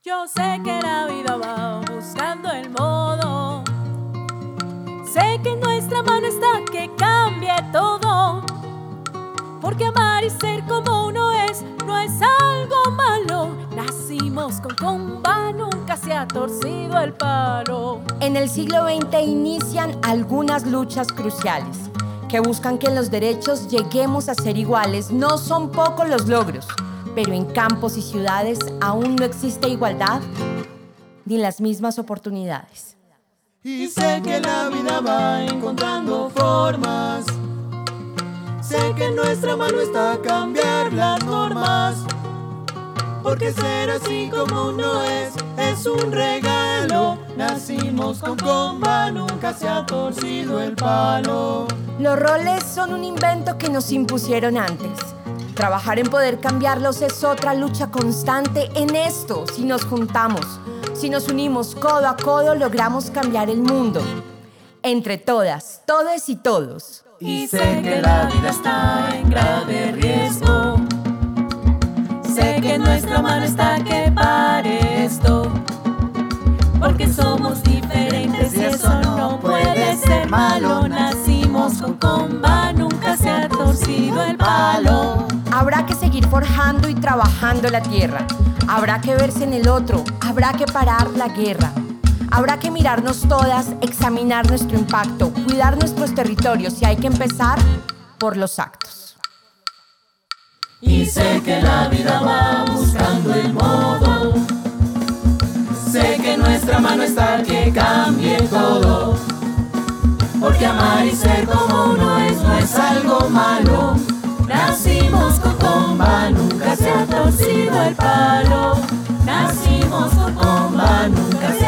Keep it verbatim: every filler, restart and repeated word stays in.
Yo sé que la vida va buscando el modo. Sé que en nuestra mano está que cambie todo. Porque amar y ser como uno es, no es algo malo. Nacimos con comba, nunca se ha torcido el palo. En el siglo veinte inician algunas luchas cruciales que buscan que en los derechos lleguemos a ser iguales. No son pocos los logros, pero en campos y ciudades aún no existe igualdad ni las mismas oportunidades. Y sé que la vida va encontrando formas. Sé que en nuestra mano está cambiar las normas. Porque ser así como uno es, es un regalo. Nacimos con comba, nunca se ha torcido el palo. Los roles son un invento que nos impusieron antes. Trabajar en poder cambiarlos es otra lucha constante. En esto, si nos juntamos, si nos unimos codo a codo, logramos cambiar el mundo. Entre todas, todes y todos. Y sé que la vida está en grave riesgo. Sé que en nuestra mano está que pare esto. Porque somos diferentes y eso no puede ser malo. Nacimos con comba, nunca se ha torcido el palo. Habrá que seguir forjando y trabajando la tierra. Habrá que verse en el otro. Habrá que parar la guerra. Habrá que mirarnos todas, examinar nuestro impacto, cuidar nuestros territorios y hay que empezar por los actos. Y sé que la vida va buscando el modo. Sé que en nuestra mano está que cambie todo. Porque amar y ser como uno es, no es algo malo. Nacimos con comba, nunca se ha torcido el palo. Nacimos con comba, nunca se ha